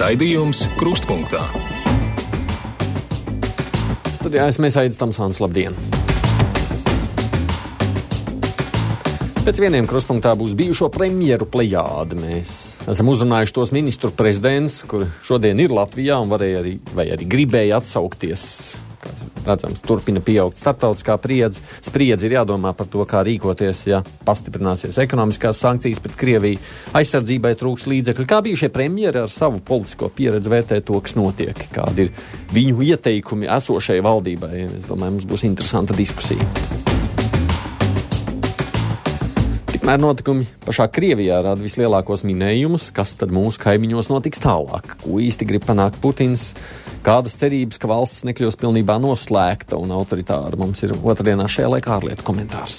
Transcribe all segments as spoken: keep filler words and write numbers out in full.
Raidījums Krustpunktā. Studijā mēs Aidis Tamsāns, labdien! Pēc vieniem Krustpunktā būs bijušo premjeru plejāde. Mēs esam uzrunājuši tos ministru prezidents, kuri šodien ir Latvijā un varēja arī, vai arī gribēja atsaukties. Redzams, turpina pieaugt starptautiskā priedze. Spriedze ir jādomā par to, kā rīkoties, ja pastiprināsies ekonomiskās sankcijas pret Krieviju. Aizsardzībai trūks līdzekļu. Kā bijušie premjeri ar savu politisko pieredzi vērtē to, kas notiek? Kādi ir viņu ieteikumi esošai valdībai? Es domāju, mums būs interesanta diskusija. Tikmēr notikumi pašā Krievijā rada vislielākos minējumus, kas tad mūsu kaimiņos notiks tālāk. Ko īsti grib panākt Putins? Kādas cerības, ka valsts nekļūs pilnībā noslēgta un autoritāra? Mums ir otrdienā šajā laikā ārlietu komentārs.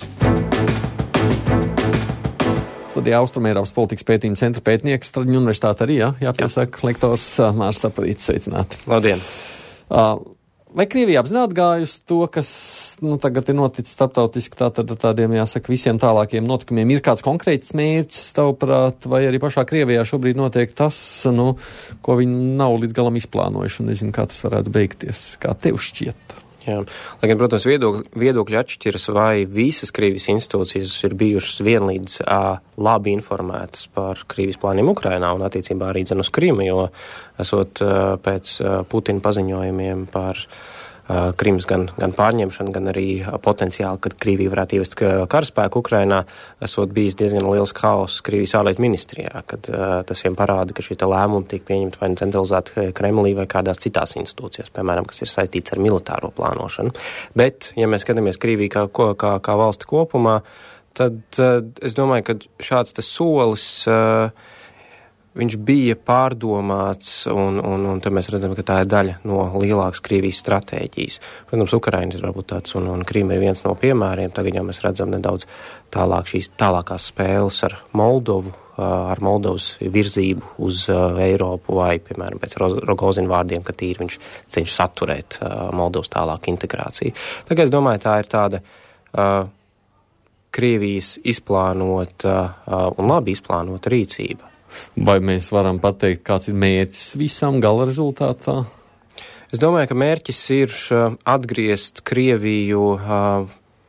Studijā Austrumēropas politikas pētījuma centra pētnieks, Straģiņu universitāte arī, jā, jāpiesaka, jā. Lektors Mārs Saprīts, sveicināti. Labdien! Uh, Vai Krievija apzināti gājusi to, kas nu, tagad ir noticis starptautiski, tātad tādiem, jāsaka, visiem tālākiem notikumiem? Ir kāds konkrēts mērķis, tavuprāt, vai arī pašā Krievijā šobrīd notiek tas, nu, ko viņi nav līdz galam izplānojuši un nezinu, kā tas varētu beigties? Kā tev šķiet? Jā, lai gan, protams, viedokļi, viedokļi atšķiras, vai visas Krievijas institūcijas ir bijušas vienlīdz uh, labi informētas par Krievijas plāniem Ukrainā un attiecībā arī dzen uz Krimu, jo esot uh, pēc uh, Putina paziņojumiem par uh, Krimas gan, gan pārņemšanu, gan arī uh, potenciāli, kad Krievija varētu ievest karaspēku Ukrainā, esot bijis diezgan liels haoss Krievijas ārlietu ministrijā, kad uh, tas vien parāda, ka šie lēmumi tiek pieņemti vai centralizēti Kremlī vai kādās citās institūcijās, piemēram, kas ir saistīts ar militāro plānošanu. Bet, ja mēs skatāmies Krieviju kā, kā, kā valsti kopumā, tad uh, es domāju, ka šāds tas solis uh, viņš bija pārdomāts, un, un, un te mēs redzam, ka tā ir daļa no lielākas Krievijas stratēģijas. Protams, Ukraina ir varbūt tāds, un, un Krīma ir viens no piemēriem. Tagad jau mēs redzam nedaudz tālāk šīs tālākās spēles ar Moldovu, ar Moldovas virzību uz Eiropu, vai, piemēram, pēc Rogozina vārdiem, ka tīri viņš cenšas atturēt Moldovas tālāku integrāciju. Tagad es domāju, tā ir tāda uh, Krievijas izplānota uh, un labi izplānota rīcība. Vai mēs varam pateikt, kāds ir mērķis visam gala rezultātā? Es domāju, ka mērķis ir uh, atgriezt Krieviju uh,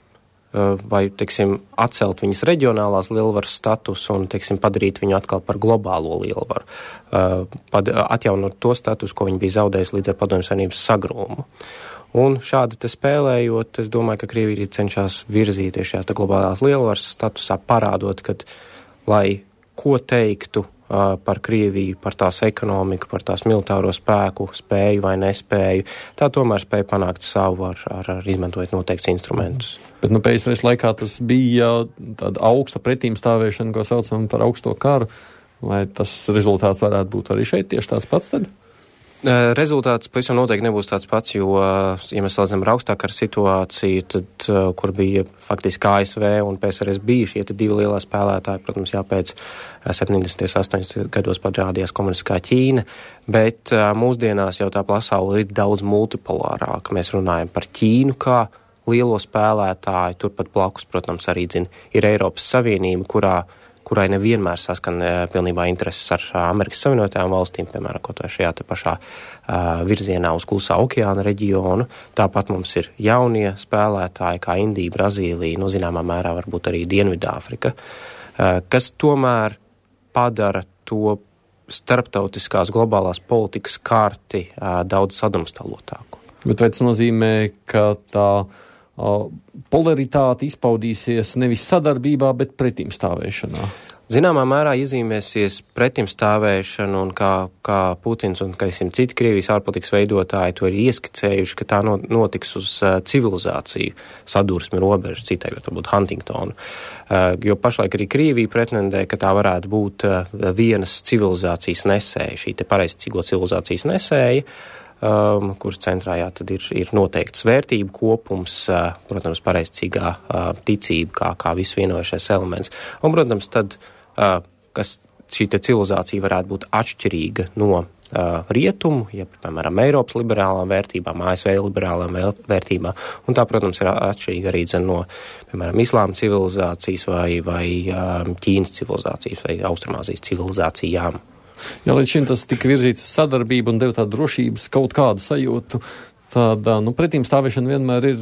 uh, vai, teiksim, atcelt viņas reģionālās lielvaras statusu un, teiksim, padarīt viņu atkal par globālo lielvaru. Uh, pad, atjaunot to statusu, ko viņi bija zaudējusi līdz ar Padomju Savienības sagrūmu. Un šādi te spēlējot, es domāju, ka Krievija cenšas virzīties šajās globālās lielvaras statusā, parādot, ka, lai ko teiktu uh, par Krieviju, par tās ekonomiku, par tās militāro spēku, spēju vai nespēju, tā tomēr spēja panākt savu ar, ar, ar izmantojot noteikts instrumentus. Bet, nu, pēcreiz laikā tas bija tāda augsta pretīmstāvēšana, ko saucam par augsto karu, vai tas rezultāts varētu būt arī šeit tieši tāds pats tad? Rezultāts pavisam noteikti nebūs tāds pats, jo, ja mēs salīdzinām ar augstāku situāciju, tad, kur bija faktiski A S V un P S R S bija šie divi lielie spēlētāji, protams, jā, pēc septiņdesmitajos, astoņdesmitajos gados parādījās komunistiskā Ķīna, bet mūsdienās jau tā pasaule ir daudz multipolārāka. Mēs runājam par Ķīnu kā lielo spēlētāju, turpat blakus, protams, arī, zin, ir Eiropas Savienība, kurā kurai nevienmēr saskan uh, pilnībā intereses ar uh, Amerikas Savienotajām valstīm, piemēram, kaut vai šajā te pašā uh, virzienā uz Klusā okeāna reģionu. Tāpat mums ir jaunie spēlētāji, kā Indija, Brazīlija, nu, zināmā mērā varbūt arī Dienvidāfrika, uh, kas tomēr padara to starptautiskās globālās politikas karti uh, daudz sadrumstalotāku. Bet vai tas nozīmē, ka tā polaritāte izpaudīsies nevis sadarbībā, bet pretimstāvēšanā? Zināmā mērā iezīmēsies pretimstāvēšana, un kā, kā Putins un, kaisim, citi Krievijas ārpolitikas veidotāji to ir ieskicējuši, ka tā notiks uz uh, civilizāciju sadursmi robežu, citējot varbūt Huntingtonu. Uh, jo pašlaik arī Krievija pretendē, ka tā varētu būt uh, vienas civilizācijas nesēja, šī te pareizticīgo civilizācijas nesēja, Um, kuras centrā jā, tad ir, ir noteikts vērtību kopums, uh, protams, pareizcīgā uh, ticība kā, kā visu vienojušais elements. Un, protams, tad, uh, kas šī te civilizācija varētu būt atšķirīga no uh, rietumu, ja, piemēram, Eiropas liberālām vērtībām, A S V liberālām vērtībām, un tā, protams, ir atšķirīga arī dzen no, piemēram, islāma civilizācijas vai, vai um, Ķīnas civilizācijas vai Austrumāzijas civilizācijām. Ja līdz šim tas tika virzīts sadarbību un deva tādu drošības kaut kādu sajūtu, tādā, nu, pretīm stāvēšana vienmēr ir,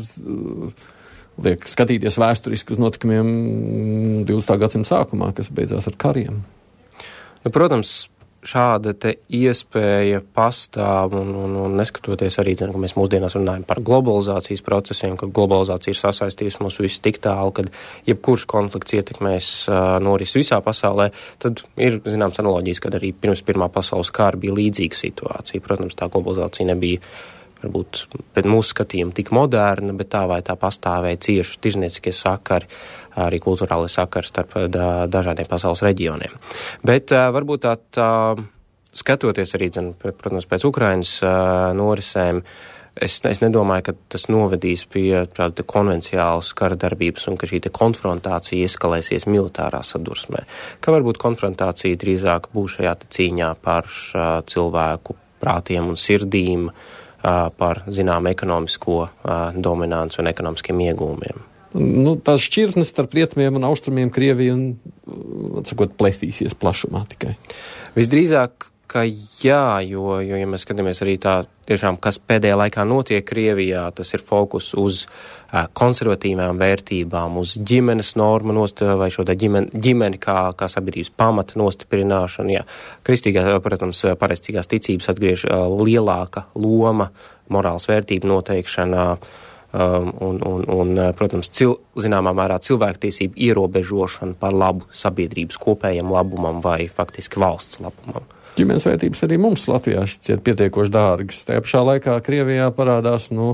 liek skatīties vēsturiski uz notikumiem divdesmitā gadsimta sākumā, kas beidzās ar kariem. Nu, protams, šāda te iespēja pastāv un, un, un neskatoties arī, ka mēs mūsdienās runājam par globalizācijas procesiem, ka globalizācija ir sasaistījusi mūs visus tik tālu, kad jebkurš konflikts ietekmēs uh, noris visā pasaulē, tad ir, zināms, analoģijas, kad arī pirms Pirmā pasaules kara bija līdzīga situācija. Protams, tā globalizācija nebija varbūt pēc mūsu skatījuma tik moderna, bet tā vai tā pastāvēja cieši tirznieciskie sakari, arī kulturālai sakari starp da, dažādiem pasaules reģioniem. Bet uh, varbūt tā, tā skatoties arī, zin, protams, pēc Ukrainas uh, norisēm, es, es nedomāju, ka tas novedīs pie tāda konvenciālas kara darbības un ka šī te konfrontācija eskalēsies militārā sadursmē. Ka varbūt konfrontācija drīzāk būs šajā te cīņā par uh, cilvēku prātiem un sirdīm, par, zinām, ekonomisko uh, dominanci un ekonomiskiem iegūmiem. Nu, tās šķirtnes starp rietumiem un austrumiem Krievija, atsakot, plestīsies plašumā tikai. Visdrīzāk, ka jā, jo, jo, ja mēs skatāmies arī tā, tiešām, kas pēdējā laikā notiek Krievijā, tas ir fokus uz uh, konservatīvām vērtībām, uz ģimenes normu nostiprināt, vai šo ģimeni, ģimeni kā, kā sabiedrības pamata nostiprināšanu. Jā. Kristīgā, protams, pareizcīgās ticības atgriež uh, lielāka loma morāls vērtību noteikšanā, um, un, un, un, protams, cil, zināmā mērā cilvēktiesību ierobežošana par labu sabiedrības kopējam labumam vai faktiski valsts labumam. Ģimenes vērtības arī mums Latvijā šķiet pietiekoši dārgas. Tajā pašā laikā Krievijā parādās nu,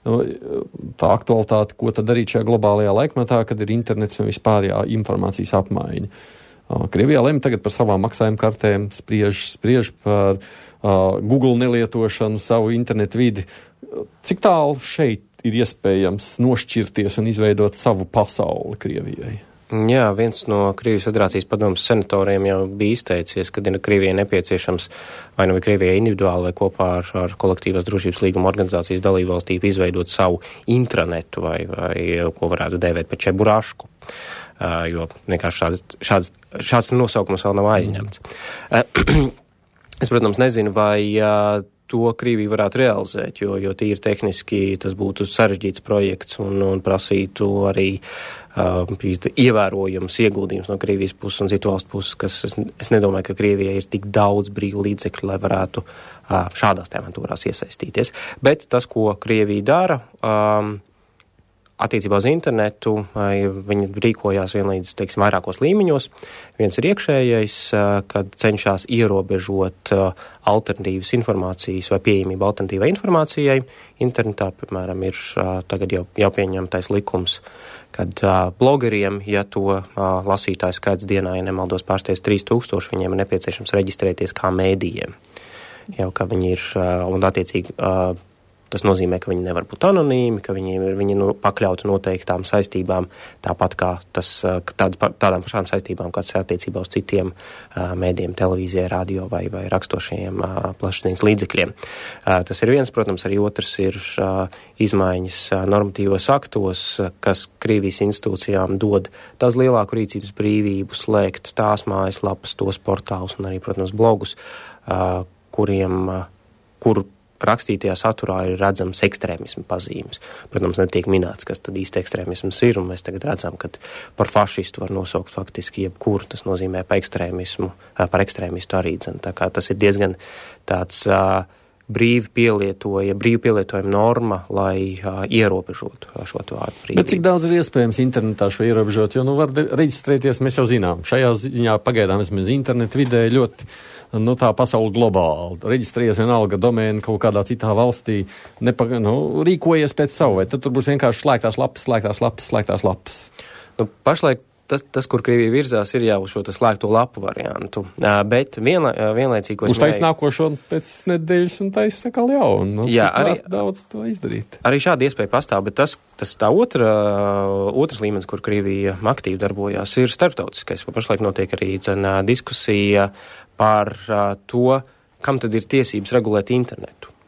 tā aktualitāte, ko tad darīt šajā globālajā laikmetā, kad ir internets un vispār jā, informācijas apmaiņa. Krievijā lemj tagad par savām maksājuma kartēm, spriež, spriež par uh, Google nelietošanu, savu internetu vidi. Cik tālu šeit ir iespējams nošķirties un izveidot savu pasauli Krievijai? Jā, viens no Krievijas Federācijas padomes senatoriem jau bija izteicies, ka Krievijai nepieciešams vai nu Krievijai individuāli vai kopā ar, ar kolektīvās drošības līguma organizācijas dalībvalstību izveidot savu intranetu vai, vai ko varētu dēvēt par čeburašku, uh, jo vienkārši šāds, šāds, šāds nosaukums vēl nav aizņemts. Uh, es, protams, nezinu, vai uh, to Krievija varētu realizēt, jo, jo tīri tehniski tas būtu sarežģīts projekts un, un prasītu arī uh, ievērojams ieguldījums no Krievijas puses un citu valstu puses, kas es, es nedomāju, ka Krievijai ir tik daudz brīvu līdzekļu, lai varētu uh, šādās tēmantūrās iesaistīties. Bet tas, ko Krievija dara, um, attiecībā uz internetu, viņi rīkojās vienlīdz, teiksim, vairākos līmeņos. Viens ir iekšējais, kad cenšas ierobežot alternatīvas informācijas vai pieejamību alternatīvai informācijai. Internetā, piemēram, ir tagad jau jāpieņemtais likums, kad blogeriem, ja to lasītāju skaits dienā, ja nemaldos, pārsties trīs tūkstoši, viņiem ir nepieciešams reģistrēties kā mēdījiem. Jau, ka viņi ir, un attiecīgi, tas nozīmē, ka viņi nevar būt anonīmi, ka viņi ir viņi nu, pakļauti noteiktām saistībām, tāpat kā tas, tād, tādām pašām saistībām, kāds ir attiecībā uz citiem uh, mēdījiem, televīzijai, radio vai, vai rakstošajiem uh, plašsaziņas līdzekļiem. Uh, tas ir viens, protams, arī otrs ir uh, izmaiņas uh, normatīvos aktos, uh, kas Krievijas institūcijām dod daudz lielāku rīcības brīvību, slēgt tās mājaslapas, tos portālus un arī, protams, blogus, uh, kuriem, uh, kuru rakstītajā saturā ir redzams ekstrēmismu pazīmes. Protams, netiek minēts, kas tad īsti ekstrēmisms ir, un mēs tagad redzam, ka par fašistu var nosaukt faktiski jebkuru, tas nozīmē par ekstrēmismu, par ekstrēmistu arī dzen. Tā kā tas ir diezgan tāds uh, brīvi pielietoja, brīvi pielietojama norma, lai uh, ierobežotu šo vārdu brīvību. Bet cik daudz ir iespējams internetā šo ierobežot, jo nu var reģistrēties, mēs jau zinām, šajā ziņā pagaidām vismaz internetu vidē ļoti nu, tā pasauli globāli. Reģistrējies vienalga domēna kaut kādā citā valstī, nepa, nu, rīkojies pēc savu, vai tad tur būs vienkārši slēgtās lapas, slēgtās lapas, slēgtās lapas. Nu, pašlaik tas, tas, kur Krievija virzās, ir jau šo slēgto lapu variantu, uh, bet vienla, uh, vienlaicīgi, ko es Uz taisa nākošo pēc nedēļas un taisa sakal jaunu. Nu, jā, arī daudz to izdarīt. Arī šāda iespēja pastāv, bet tas, tas tā otra, otrs līmenis, kur Krievija aktīvi darbojās, ir starptautiskais. Pašlaik notiek arī cena diskusija par uh, to, kam tad ir tiesības regulēt internetu.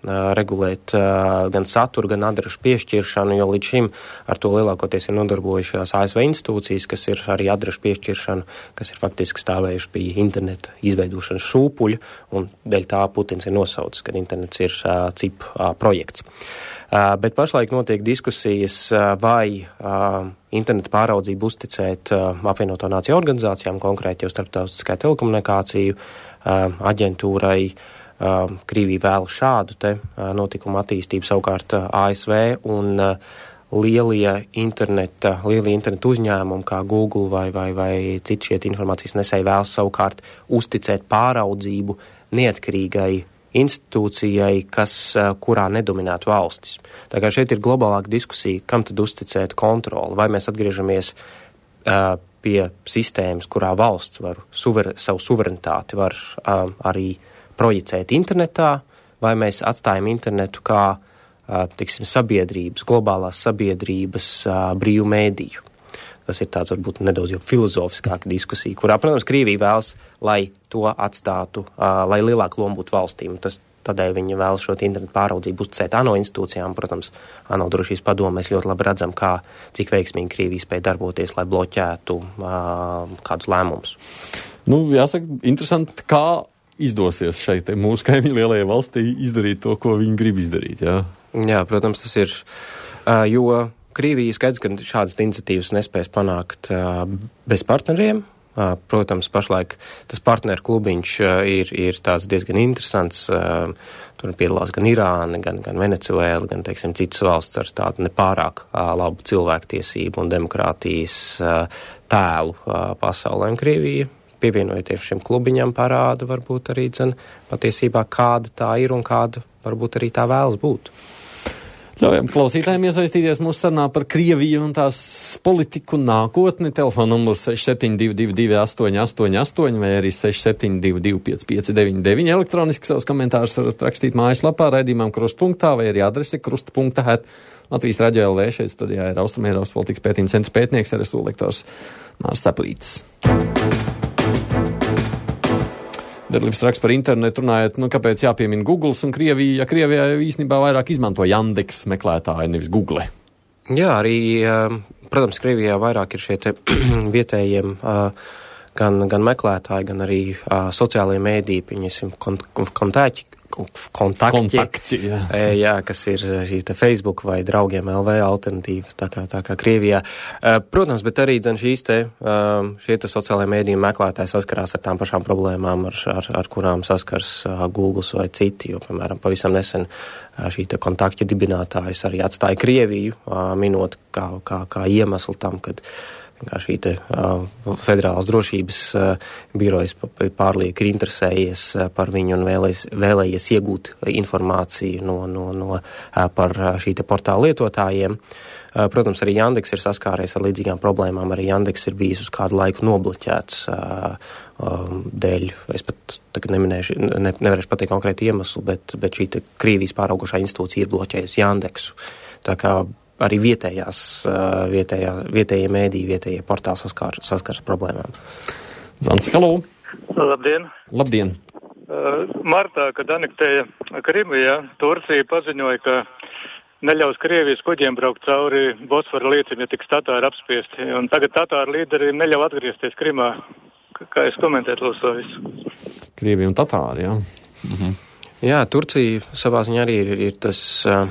regulēt gan saturu, gan adrešu piešķiršanu, jo līdz šim ar to lielākoties ir nodarbojušās A S V institūcijas, kas ir arī adrešu piešķiršanu, kas ir faktiski stāvējuši pie interneta izveidošanas šūpuļa, un dēļ tā Putins ir nosaucis, ka internets ir C I P projekts. Bet pašlaik notiek diskusijas, vai interneta pāraudzību uzticēt apvienoto nāciju organizācijām, konkrēti jau Starptautiskai telekomunikāciju aģentūrai. Krievija vēl šādu te notikumu attīstību, savukārt A S V un lielie interneta, lielie interneta uzņēmumi kā Google vai, vai, vai citi šiet informācijas nesēji vēlas savukārt uzticēt pāraudzību neatkarīgai institūcijai, kas, kurā nedominētu valstis. Tā kā šeit ir globālāka diskusija, kam tad uzticēt kontroli, vai mēs atgriežamies uh, pie sistēmas, kurā valsts var suver, savu suverenitāti var uh, arī projicēt internetā, vai mēs atstājam internetu kā, uh, tiksim, sabiedrības, globālās sabiedrības uh, brīvu mēdīju. Tas ir tāds varbūt nedaudz jau filozofiskāka diskusija, kurā, protams, Krievija vēlas, lai to atstātu, uh, lai lielāku lomu būtu valstīm. Tas, tādēļ viņi vēlas šo internetu pāraudzību uzticēt ANO institūcijām. Protams, ANO drošības padomē mēs ļoti labi redzam, kā, cik veiksmīgi Krievija spēja darboties, lai bloķētu uh, kādus lēmumus. Nu, jāsaka, interesanti, kā izdosies šeit mūsu kaimiņu lielajai valstī izdarīt to, ko viņi grib izdarīt, jā? Jā, protams, tas ir, uh, jo Krievija skaidrs, ka šādas iniciatīvas nespēs panākt uh, bez partneriem. Uh, protams, pašlaik tas partneru klubiņš uh, ir, ir tāds diezgan interesants. Uh, tur piedalās gan Irāna, gan, gan Venecuēla, gan, teiksim, citas valsts ar tādu nepārāk uh, labu cilvēktiesību un demokrātijas uh, tēlu uh, pasaulē. Un Krievija, pievienojoties šim klubiņam, parāda varbūt arī, dzen, patiesībā kāda tā ir un kāda varbūt arī tā vēlas būt. Ļaujam klausītājiem iesaistīties mūsu sarunā par Krieviju un tās politiku nākotni. Telefona numurs seši septiņi divi divi divi astoņi astoņi astoņi vai arī seši septiņi divi divi pieci pieci deviņi deviņi. Elektroniski savus komentārus varat rakstīt mājaslapā raidījumam krustpunktā vai arī adrese krusta.punkt het. Latvijas radio L V šeit studijā ir Austrumēropas politikas pētījuma centra pētnieks, R S U lektors Mārs Teplītis. Derlivs raksts par internetu runājot, nu, kāpēc jāpiemina Google un Krievija, ja Krievijā īstenībā vairāk izmanto Yandex meklētāji, nevis Google. Jā, arī, protams, Krievijā vairāk ir šie te vietējiem gan, gan meklētāji, gan arī sociālajie mēdīji, pieņemsim, kontāķi, kontakti, Kontakti, jā. jā, kas ir šīs te Facebook vai draugiem L V alternatīva, tā kā, tā kā Krievijā. Protams, bet arī dzen šīs te, šie te sociālajie mēdīji meklētāji saskarās ar tām pašām problēmām, ar, ar, ar kurām saskars Google vai citi, jo, piemēram, pavisam nesen šī te kontakti dibinātājs arī atstāja Krieviju, minot kā, kā, kā iemeslu tam, kad kā šī te uh, federālās drošības uh, birojas pārlieku ir interesējies uh, par viņu un vēlējies, vēlējies iegūt informāciju no, no, no, uh, par šī te portāla lietotājiem. Uh, protams, arī Yandex ir saskāries ar līdzīgām problēmām. Arī Yandex ir bijis uz kādu laiku nobloķēts uh, um, dēļ, es pat tagad neminēšu, ne, nevarēšu pateikt konkrēti iemeslu, bet, bet šī te Krievijas pāraugošā institūcija ir bloķējusi Yandexu. Tā kā arī vietējās, vietējā, vietējie mēdīji, vietējie portāli saskar, saskars problēmām. Zants, halo! Labdien! Labdien! Uh, martā, kad anektēja Krimija, Turcija paziņoja, ka neļaus Krievijas kuģiem braukt cauri Bosfora līcim, ja tiks tatāri apspiesti. Un tagad tatāri līderi neļauj atgriezties Krimā. Kā es komentētu lūdzu to visu? Krievija un tatāri, jā. Mhm. Jā, Turcija savā ziņā arī ir, ir tas... Uh,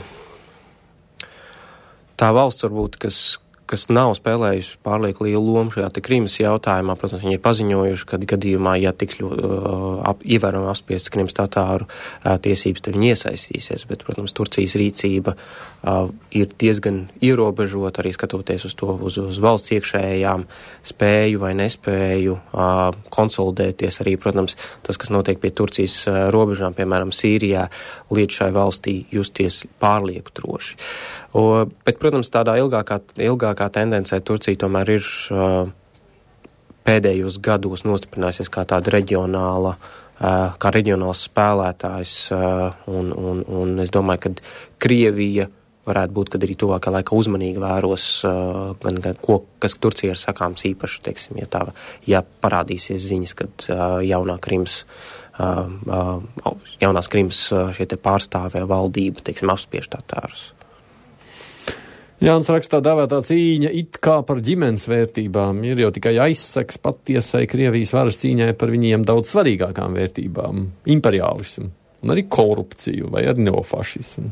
Tā valsts varbūt, kas, kas nav spēlējusi pārlieku lielu lomu šajā te Krimas jautājumā, protams, viņi ir paziņojuši, ka gadījumā, ja tik uh, ievērojami apspiestas Krimas tatāru uh, tiesības, tad viņi iesaistīsies, bet, protams, Turcijas rīcība uh, ir diezgan ierobežota, arī skatoties uz to, uz, uz valsts iekšējām spēju vai nespēju uh, konsolidēties. Arī, protams, tas, kas notiek pie Turcijas uh, robežām, piemēram, Sīrijā, liek šai valstī justies pārlieku droši. O, bet, protams, tādā ilgākā, ilgākā tendencē Turcija tomēr ir uh, pēdējos gados nostiprinājusies kā tāda reģionāla, uh, kā reģionāls spēlētājs, uh, un, un, un es domāju, ka Krievija varētu būt, kad arī tuvākā laika uzmanīgi vēros, uh, gan, gan ko, kas Turcija ir sakāms īpaši, teiksim, ja tā, ja parādīsies ziņas, kad uh, jaunā Krimas jaunās Krimas šie te pārstāvē valdība, teiksim, apspiež tatārus. Jānis rakstā dāvētā cīņa it kā par ģimenes vērtībām ir jau tikai aizseks patiesai Krievijas varas cīņai par viņiem daudz svarīgākām vērtībām - imperiālismu un arī korupciju vai arī neofašismu.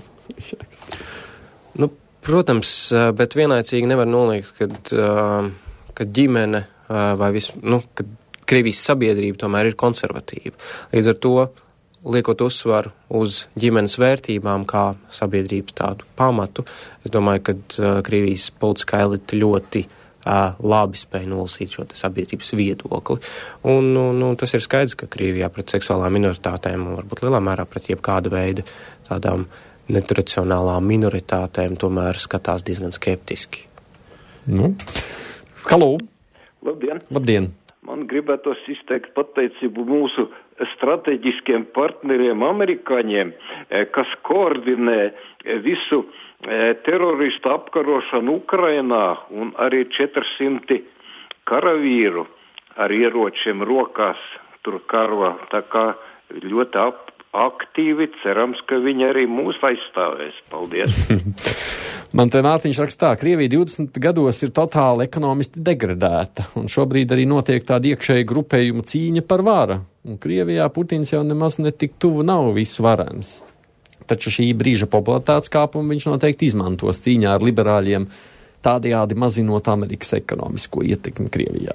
Nu, protams, bet vienlaicīgi nevar noliegt, kad, kad ģimene vai vis, nu, kad Krievijas sabiedrība tomēr ir konservatīva. Līdz ar to liekot uzsvaru uz ģimenes vērtībām kā sabiedrības tādu pamatu, es domāju, ka uh, Krievijas politiskā elite ļoti uh, labi spēja nolasīt šo sabiedrības viedokli. Un, un, un tas ir skaidrs, ka Krievijā pret seksuālām minoritātēm un varbūt lielā mērā pret jebkāda veida tādām netradicionālām minoritātēm tomēr skatās diezgan skeptiski. Nu. Halo! Labdien! Labdien! Man gribētos izteikt pateicību mūsu strateģiskiem partneriem amerikāņiem, kas koordinē visu teroristu apkarošanu Ukrainā un arī četrsimt karavīru ar ieročiem rokās tur karo. Tā kā ļoti ap, aktīvi cerams, ka viņi arī mūs aizstāvēs. Paldies! Man te Mārtiņš rakstā, Krievija divdesmit gados ir totāli ekonomiski degradēta, un šobrīd arī notiek tāda iekšēja grupējuma cīņa par vara. Un Krievijā Putins jau nemaz netik tuvu nav visvarens. Taču šī brīža popularitātes kāpumu viņš noteikti izmantos cīņā ar liberāļiem, tādējādi mazinot Amerikas ekonomisko ietekmi Krievijā.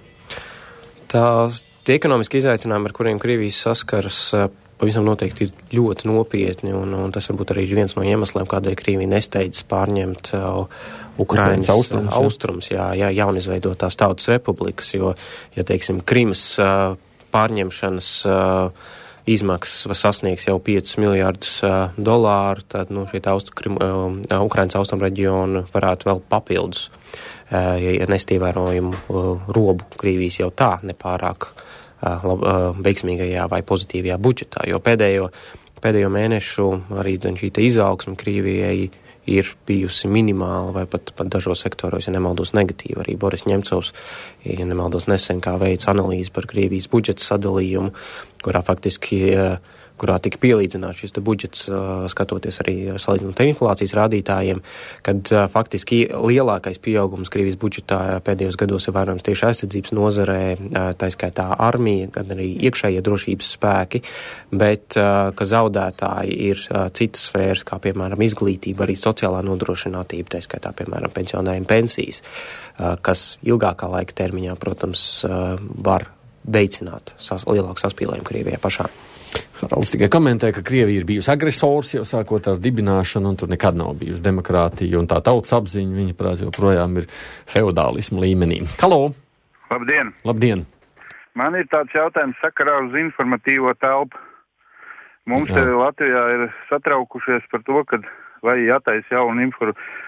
Tās tie ekonomiski izaicinājumi, ar kuriem Krievijas saskaras, pavisam noteikti ir ļoti nopietni, un, un tas varbūt arī ir viens no iemesliem, kādēļ Krievija nesteidzas pārņemt uh, Ukrainas austrums, uh, austrums jā, jā, jaunizveidotās tautas republikas, jo, ja, teiksim, Krimas uh, pārņemšanas uh, izmaksas sasniegs jau piecus miljārdus uh, dolāru, tad, nu, šī austru, Krim, uh, Ukrainas austrumu reģionu varētu vēl papildus, uh, ja nest ievērojumu uh, robu Krievijas jau tā nepārāk Lab, veiksmīgajā vai pozitīvajā budžetā, jo pēdējo, pēdējo mēnešu arī šī izaugsme Krievijai ir bijusi minimāla vai pat, pat dažos sektoros, ja nemaldos, negatīva. Arī Boris Ņemcovs, ja nemaldos, nesen kā veids analīzi par Krievijas budžeta sadalījumu, kurā faktiski kurā tika pielīdzināts šis budžets, skatoties arī salīdzinot ar inflācijas rādītājiem, kad faktiski lielākais pieaugums Krievijas budžetā pēdējos gados ir vērojams tieši aizsardzības nozarē, tā skaitā armija, gan arī iekšējie drošības spēki, bet ka zaudētāji ir citas sfēras, kā piemēram izglītība, arī sociālā nodrošinātība, tā skaitā piemēram pensionāriem pensijas, kas ilgākā laika termiņā, protams, var veicināt sas, lielāku saspīlējumu Krievijā pašā. Haralds tikai komentē, ka Krievija ir bijusi agresors jau sākot ar dibināšanu, un tur nekad nav bijusi demokrātija, un tā tautas apziņa, viņa prāt, joprojām ir feodālismu līmenī. Halo! Labdien! Labdien! Man ir tāds jautājums sakarā uz informatīvo telpu. Mums Jā. Latvijā ir satraukušies par to, ka vai jātaisa jauna info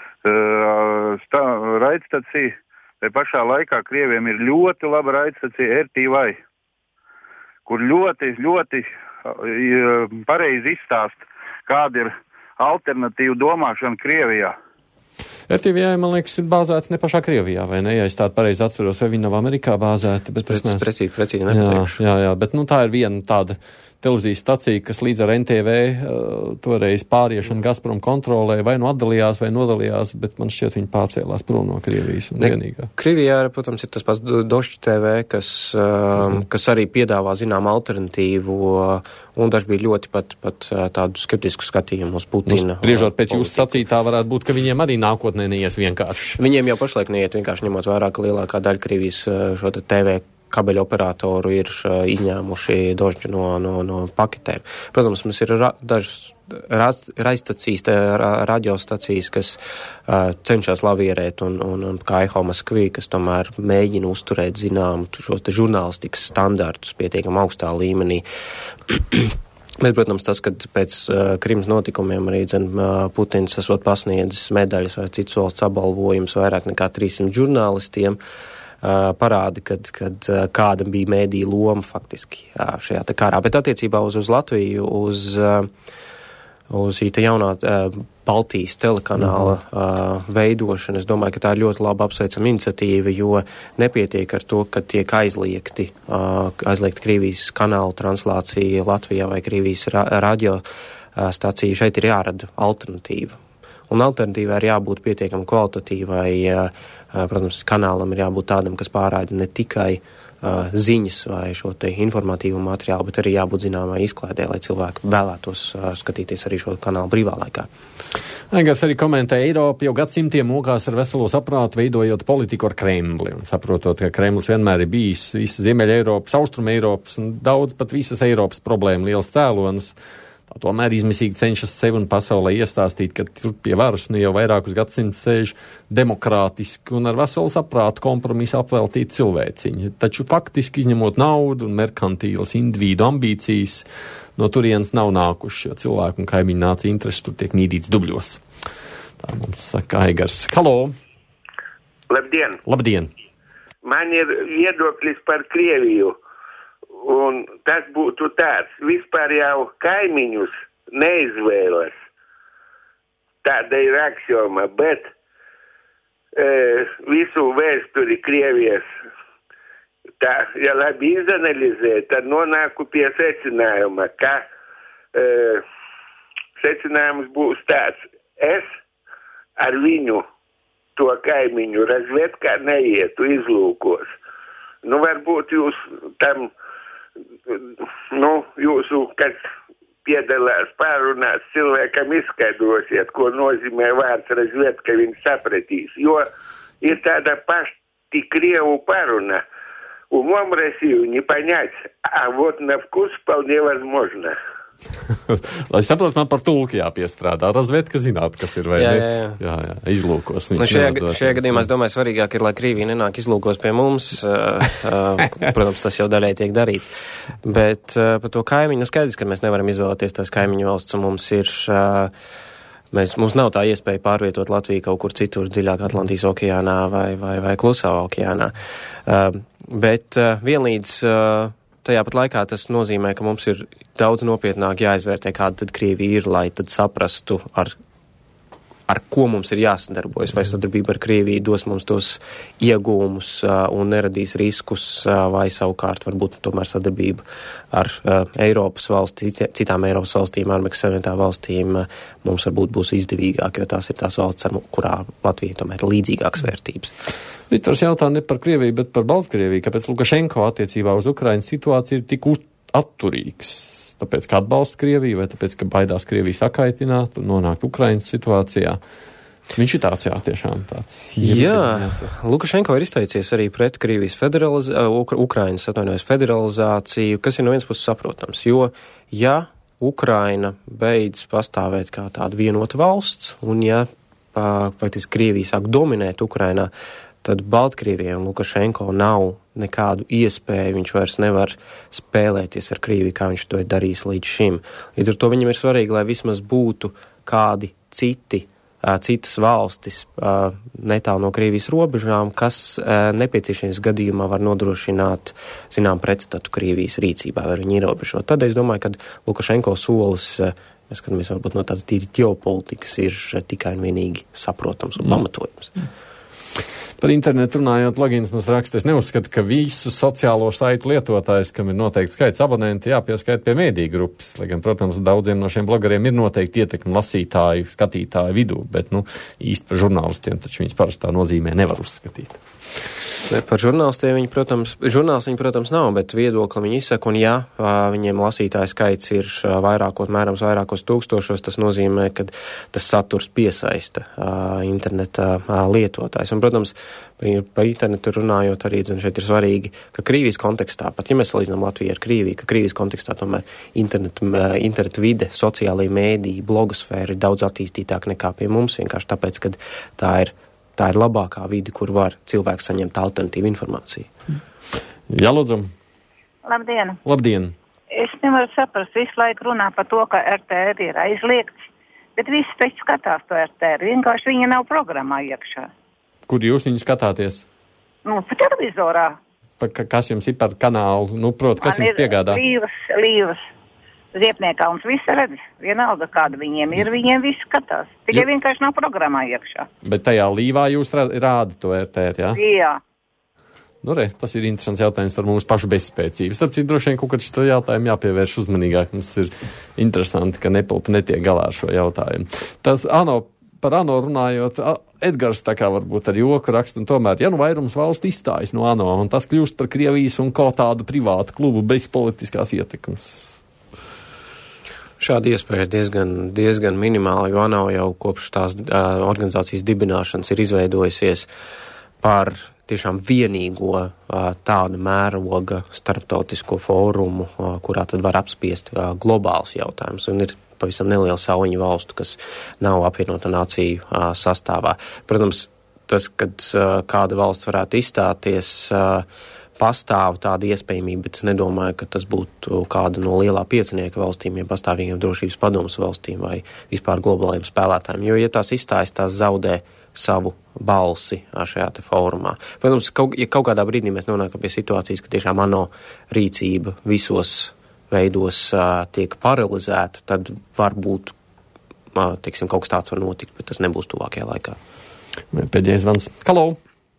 uh, raidstacija, vai pašā laikā Krieviem ir ļoti laba raidstacija R T V, kur ļoti, ļoti pareizi izstāst, kāda ir alternatīva domāšana Krievijā. R T V, man liekas, ir bāzēts ne pašā Krievijā, vai ne? Ja es tādu pareizi atceros, vai viņi nav Amerikā bāzēti. Bet Prec, nes... Precīzi, precīzi nepateikšu. Jā, jā, jā, bet nu tā ir viena tāda televīzijas stacija, kas līdz ar N T V uh, toreiz pāriešana Gazprom kontrolē, vai nu atdalījās, vai nodalījās, bet man šķiet viņi pārcēlās prom no Krievijas. Un ne, vienīgā. Krievijā, protams, ir tas pats Došķi T V, kas, uh, kas arī piedāvā zinām alternatīvu, uh, un daži bija ļoti pat, pat uh, tādu skeptisku skatījumu uz Putina. Spriežot pēc jūsu sacītā, varētu būt, ka viņiem arī nākotnē neies vienkārši. Viņiem jau pašlaik neiet vienkārši, ņemot vērā, ka lielākā daļa Krievijas uh, šo T V kabeļu operatoru ir uh, izņēmuši Dožģu no, no, no paketēm. Protams, mums ir ra, dažas raidstacijas, ra, radiostacijas, kas uh, cenšas lavierēt, un, un, un kā Eho Maskvī, kas tomēr mēģina uzturēt zināmu šos te žurnālistikas standartus pietiekam augstā līmenī. Bet, protams, tas, kad pēc uh, Krimas notikumiem arī dzen, uh, Putins esot pasniedzis medaļas vai citus valsts apbalvojumus vairāk nekā trīssimt žurnālistiem, Uh, parāda, kad, kad uh, kāda bija mēdīja loma faktiski uh, šajā te karā. Bet attiecībā uz, uz Latviju, uz, uh, uz šī jaunā uh, Baltijas telekanāla uh, veidošanu. Es domāju, ka tā ir ļoti laba apsveicama iniciatīva, jo nepietiek ar to, ka tiek aizliegti, uh, aizliegti Krievijas kanālu translācija Latvijā vai Krievijas ra- radio uh, stācija. Šeit ir jārada alternatīva. Un alternatīvai ir jābūt pietiekami kvalitatīvai. Uh, uh, protams, kanālam ir jābūt tādam, kas pārāda ne tikai uh, ziņas vai šo te informatīvu materiālu, bet arī jābūt zināmai izklēdē, lai cilvēki vēlētos uh, skatīties arī šo kanālu brīvā laikā. Aigars arī komentē, Eiropa jau gadsimtiem mokās ar veselo saprātu, veidojot politiku ar Kremli, un saprotot, ka Kremlis vienmēr ir bijis visas Ziemeļa Eiropas, Austruma Eiropas un daudz pat visas Eiropas problēmu liels cēlonis. Tā tomēr izmisīgi cenšas sev un pasaulē iestāstīt, ka tur pie varas nu jau vairākus gadsimtus sēž demokrātiski un ar veselu saprātu kompromisu apveltīti cilvēciņi. Taču faktiski izņemot naudu un merkantīlas individu ambīcijas, no turienes nav nākuši, jo cilvēku un kaimiņu nāciju intereses tur tiek nīdīts dubļos. Tā mums saka Aigars. Halo! Labdien! Labdien! Man ir viedoklis par Krieviju. Un tas būtu tāds, vispār jau kaimiņus neizvēlas. Tāda ir aksioma, bet e, visu vēsturi Krievijas, tā, ja labi izanalizē, tad nonāku pie secinājuma, ka e, secinājums būs tāds. Es ar viņu to kaimiņu razvedkā neietu izlūkos. Nu, varbūt jūs tam nu, jūsu, kas piedalās pārunās cilvēkam izskaidrosiet, ko nozīmē vārds razvedka, viņš sapratīs. Jo ir tāda пашти Креву паруна. Умом Россию не понять, а вот на вкус вполне возможно. Lai saprotu, man par tulku jāpiestrādā. Razvedka zināt, kas ir vai jā, ne. Jā, jā. jā, jā izlūkos. Nu, šajā, šajā gadījumā es domāju, svarīgāk ir, lai Krievija nenāk izlūkos pie mums. Uh, uh, protams, tas jau daļai tiek darīts. Bet uh, par to kaimiņu, nu skaidrs, ka mēs nevaram izvēlēties tās kaimiņu valsts, un mums ir... Uh, Mēs, mums nav tā iespēja pārvietot Latviju kaut kur citur dziļāk Atlantijas okeānā vai, vai, vai Klusā okeānā. Uh, bet uh, vienlīdz uh, tajā pat laikā tas nozīmē, ka mums ir daudz nopietnāk jāizvērtē, kāda tad Krievija ir, lai tad saprastu, ar, ar ko mums ir jāsadarbojas, vai sadarbība ar Krieviju dos mums tos iegūmus uh, un neradīs riskus, uh, vai savukārt varbūt tomēr sadarbība ar uh, Eiropas valsti, citām Eiropas valstīm, Amerikas Savienotām valstīm uh, mums varbūt būs izdevīgāk, jo tās ir tās valsts, kurā Latvija tomēr ir līdzīgākas vērtības. Viktors jautā ne par Krieviju, bet par Baltkrieviju, kāpēc Lukašenko attiecībā uz Ukrainas situāciju ir tik atturīgs? Tāpēc, ka atbalsta Krieviju, vai tāpēc, ka baidās Krieviju sakaitināt un nonākt Ukrainas situācijā. Viņš ir tāds, jā, tiešām tāds. Jā, Lukašenko ir izteicies arī pret Krievijas federalizāciju, Ukra- Ukrainas atvainojas federalizāciju, kas ir no vienas puses saprotams, jo, ja Ukraina beidz pastāvēt kā tāda vienota valsts, un ja faktiski Krievija sāk dominēt Ukrainā, tad Baltkrievijai un Lukašenko nav nekādu iespēju, viņš vairs nevar spēlēties ar Krieviju, kā viņš to ir darījis līdz šim. Līdz ar to viņam ir svarīgi, lai vismaz būtu kādi citi, citas valstis netālu no Krievijas robežām, kas nepieciešamības gadījumā var nodrošināt, zinām, pretstatu Krievijas rīcībā, var viņu ierobežot. Tad es domāju, ka Lukašenko solis, mēs skatāmies varbūt no tādas tīri ģeopolitikas, ir tikai un vienīgi saprotams un pamatojams. Mm. Par internetu runājot, logins mums raksta, es neuzskatu, ka visu sociālo saitu lietotājs, kam ir noteikti skaits abonenti, jāpieskait pie mēdī grupas. Lai gan, protams, daudziem no šiem blogeriem ir noteikti ietekmi lasītāju, skatītāju vidū, bet, nu, īsti par žurnālistiem, taču viņus parastā nozīmē nevar uzskatīt. Par žurnālistiem viņi, protams, žurnālisti viņi, protams, nav, bet viedokli viņi izsaka, un ja viņiem lasītāju skaits ir vairākot, mērams vairākos tūkstošos, tas nozīmē, ka tas saturs piesaista interneta lietotājs. Un, protams, par internetu runājot arī, zin, šeit ir svarīgi, ka Krievijas kontekstā, pat ja mēs salīdzinām Latviju ar Krieviju, ka Krievijas kontekstā tomēr internetu, internetu vide, sociālajie mēdī, blogosfēra ir daudz attīstītāk nekā pie mums, vienkārši tāpēc, ka tā ir Tā ir labākā vide, kur var cilvēks saņemt alternatīvu informāciju. Jā, lūdzu. Labdien. Labdien. Es nevaru saprast, visu laiku runā par to, ka R T R ir aizliegts, bet visi taču skatās to R T R, vienkārši viņa nav programmā iekšā. Kur jūs viņu skatāties? Nu, pa televizorā. Pa, kas jums ir par kanālu? Nu, prot, kas Man jums piegādā? Līvas, Līvas Ziepniekā un viss redz. Vienalga, kāda viņiem ir, viņiem viss skatās. Tikai Jā. vienkārši nav programmā iekšā. Bet tajā līvā jūs rādat to R T R, jā? Jā. Nu, re, tas ir interesants jautājums par mūsu pašu bezspēcību. Starp citu, droši vien kaut kad šo jautājumu jāpievērš uzmanīgāk. Mums ir interesanti, ka Nepilpa netiek galā ar šo jautājumu. Tas ANO, par ANO runājot, Edgars tā kā varbūt ar joku raksta, un tomēr, ja nu vairums valstu izstājas no ANO, un tas kļūst par Krievijas un ko tādu privātu klubu bez politiskās ietekmes. Šāda iespēja ir diezgan, diezgan minimāla, jo ANO jau kopš tās uh, organizācijas dibināšanas ir izveidojusies par tiešām vienīgo uh, tādu mēroga starptautisko fórumu, uh, kurā tad var apspiest uh, globālus jautājumus, un ir pavisam neliela sauņu valstu, kas nav apvienoto nāciju uh, sastāvā. Protams, tas, kad uh, kāda valsts varētu izstāties, uh, pastāv tāda iespējamība, bet es nedomāju, ka tas būtu kāda no lielā piecinieka valstīm, ja pastāvīgiem drošības padomas valstīm vai vispār globālajiem spēlētājiem. Jo, ja tās izstājas, tās zaudē savu balsi šajā te fórumā. Protams, kaut, ja kaut kādā brīdī mēs nonākam pie situācijas, ka tiešām ANO rīcība visos veidos uh, tiek paralizēta, tad varbūt, uh, teiksim, kaut kas tāds var notikt, bet tas nebūs tuvākajā laikā. Pēdējais zvans. Halo!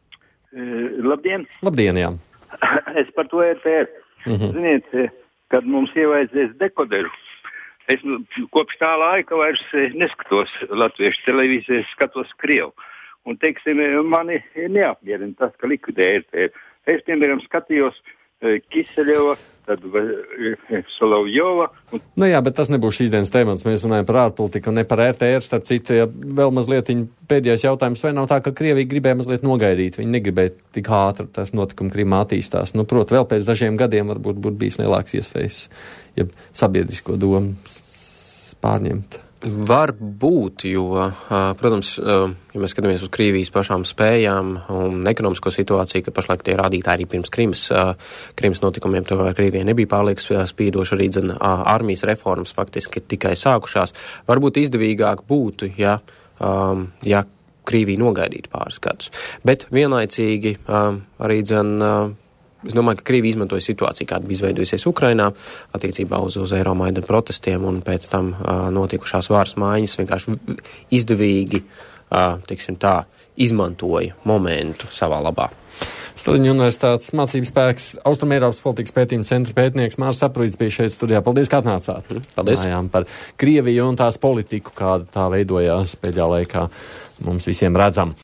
Uh, labdien! Labdien, jā! Es par to R T R. Mm-hmm. Ziniet, kad mums ievajadzēs dekoderu, es nu, kopš tā laika vairs neskatos latviešu televīziju, es skatos Krievu. Un, teiksim, mani neapmierina tas, ka likvidē R T R. Es, piemēram, skatījos Kiseļova, tad Solovjova. Un... Nu jā, bet tas nebūs šīs dienas temats. Mēs runājam par ārpolitiku un ne par R T R. Starp citu, ja vēl mazliet pēdējais jautājums, vai nav tā, ka Krievija gribēja mazliet nogaidīt? Viņi negribēja tik ātri tas notikuma Krimā attīstās. Nu, prot, vēl pēc dažiem gadiem varbūt būtu bijis lielāks iespējas, ja sabiedrisko domu pārņemt. Var būt, jo, protams, ja mēs skatāmies uz Krievijas pašām spējām un ekonomisko situāciju, ka pašlaik tie rādītāji arī pirms Krimas, Krimas notikumiem, tomēr Krievijai nebija pārlieks spīdoši, arī dzen armijas reformas faktiski tikai sākušās. Varbūt izdevīgāk būtu, ja, ja Krievija nogaidītu pāris gadus. Bet vienlaicīgi arī dzen es domāju, ka Krievija izmantoja situāciju, kāda bija izveidojusies Ukrainā attiecībā uz, uz Eiromaidana protestiem un pēc tam uh, notikušās varas maiņas vienkārši izdevīgi, uh, teiksim tā, izmantoja momentu savā labā. Straļiņu universitātes mācības spēks Austrumēropas politikas pētījuma centra pētnieks Mārs Saprūdis bija šeit studijā. Paldies, ka atnācāt. Paldies. Runājām par Krieviju un tās politiku, kāda tā veidojās pēdējā laikā mums visiem redzam.